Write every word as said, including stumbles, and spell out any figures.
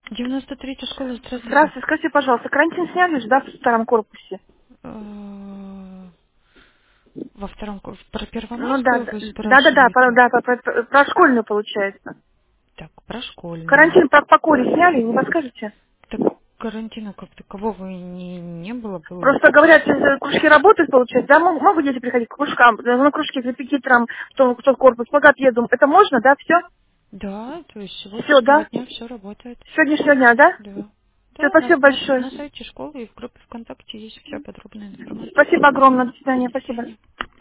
девяносто третья школа, здравствуйте. Здравствуйте, скажите, пожалуйста, карантин сняли же, да, в старом корпусе? Э, Во втором курсе. Про Ну да, Первомайскую да, вы да, да, да, про, спрашиваете? да, про, про- про школьную получается. Так, про школьную. Карантин по, по коре сняли, не подскажете? Так карантина как такового и не, не было, было. Просто говорят, сейчас кружки работают, получается, да, мог- могут дети приходить к кружкам, да, на кружки к репетиторам, в том, кто в корпус, по отъеду. Это можно, да, все? Да, то есть с Все, сегодняшнего да? дня все работает. С сегодняшнего дня, да? Да. Все, Да, на, спасибо на, большое. на сайте школы и в группе ВКонтакте есть вся подробная информация. Спасибо огромное, до свидания, До спасибо. свидания.